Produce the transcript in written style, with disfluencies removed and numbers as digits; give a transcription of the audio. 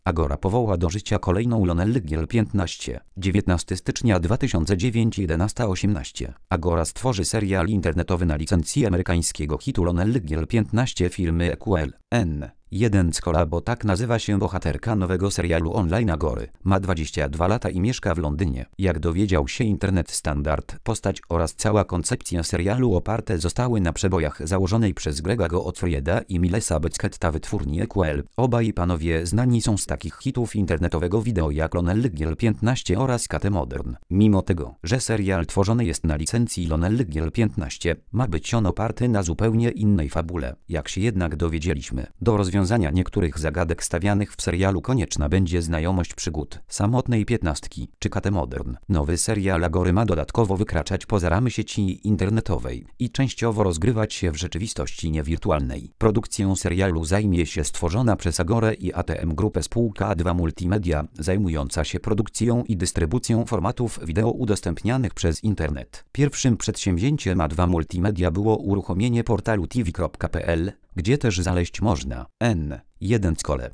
Agora powoła do życia kolejną Lonelygiel 15. 19 stycznia 2009 11:18. Agora stworzy serial internetowy na licencji amerykańskiego hitu Lonelygiel 15 firmy EQL.N. 1 Cola, bo tak nazywa się bohaterka nowego serialu online Agory. Ma 22 lata i mieszka w Londynie. Jak dowiedział się Internet Standard, postać oraz cała koncepcja serialu oparte zostały na przebojach założonej przez Grega Gottfrieda i Millesa Becketta wytwórni EQL. Obaj panowie znani są z takich hitów internetowego wideo jak Lonelygiel 15 oraz Kate Modern. Mimo tego, że serial tworzony jest na licencji Lonelygiel 15, ma być on oparty na zupełnie innej fabule. Jak się jednak dowiedzieliśmy, do rozwiązania niektórych zagadek stawianych w serialu konieczna będzie znajomość przygód samotnej 15 czy Kate Modern. Nowy serial Agory ma dodatkowo wykraczać poza ramy sieci internetowej i częściowo rozgrywać się w rzeczywistości niewirtualnej. Produkcją serialu zajmie się stworzona przez Agorę i ATM Grupę spółka A2 Multimedia, zajmująca się produkcją i dystrybucją formatów wideo udostępnianych przez internet. Pierwszym przedsięwzięciem A2 Multimedia było uruchomienie portalu tv.pl, gdzie też znaleźć można N1 Cole.